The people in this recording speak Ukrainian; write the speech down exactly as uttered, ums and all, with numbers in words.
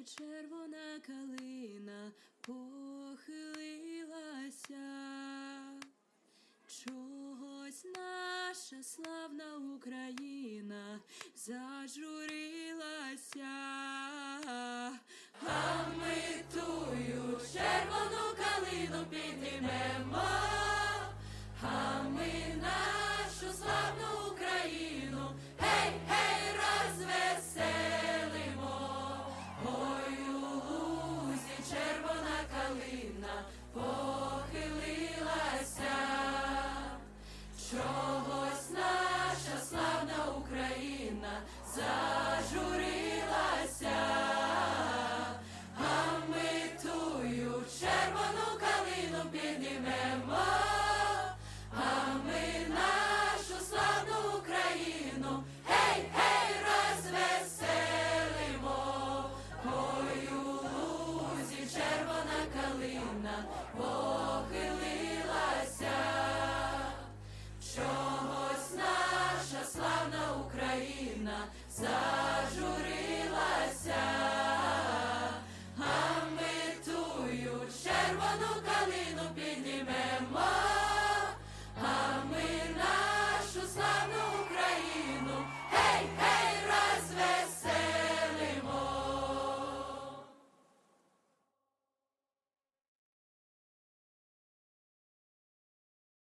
червона калина похилилася, чогось наша славна Україна зажурилася, а ми тую червону калину піднімемо, а ми нашу славну Україну, гей, гей, розвеселимо. Ой, у лузі червона калина похилилася, чогось наша славна Україна зажурилася, а ми тую червону калину піднімемо, а ми нашу славну Україну, гей, гей, розвеселимо. Ой, у лузі червона калина